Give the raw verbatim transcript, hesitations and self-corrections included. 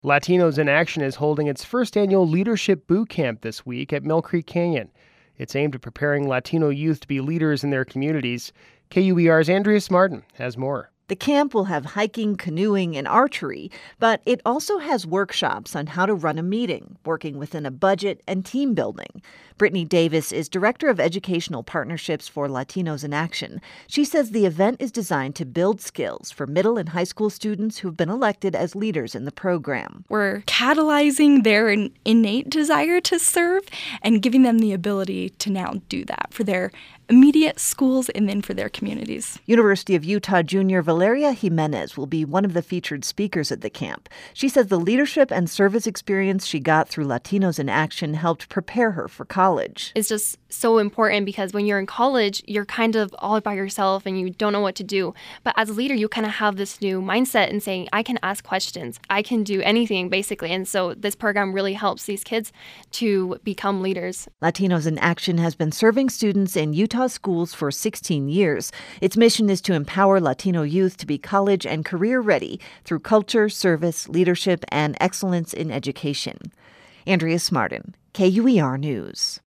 Latinos in Action is holding its first annual Leadership Boot Camp this week at Mill Creek Canyon. It's aimed at preparing Latino youth to be leaders in their communities. K U E R's Andreas Martin has more. The camp will have hiking, canoeing, and archery, but it also has workshops on how to run a meeting, working within a budget, and team building. Brittany Davis is Director of Educational Partnerships for Latinos in Action. She says the event is designed to build skills for middle and high school students who've been elected as leaders in the program. We're catalyzing their innate desire to serve and giving them the ability to now do that for their immediate schools and then for their communities. University of Utah junior Valeria Jimenez will be one of the featured speakers at the camp. She says the leadership and service experience she got through Latinos in Action helped prepare her for college. It's just so important because when you're in college, you're kind of all by yourself and you don't know what to do. But as a leader, you kind of have this new mindset and saying, I can ask questions. I can do anything, basically. And so this program really helps these kids to become leaders. Latinos in Action has been serving students in Utah schools for sixteen years. Its mission is to empower Latino youth to be college and career ready through culture, service, leadership, and excellence in education. Andreas Martin, K U E R News.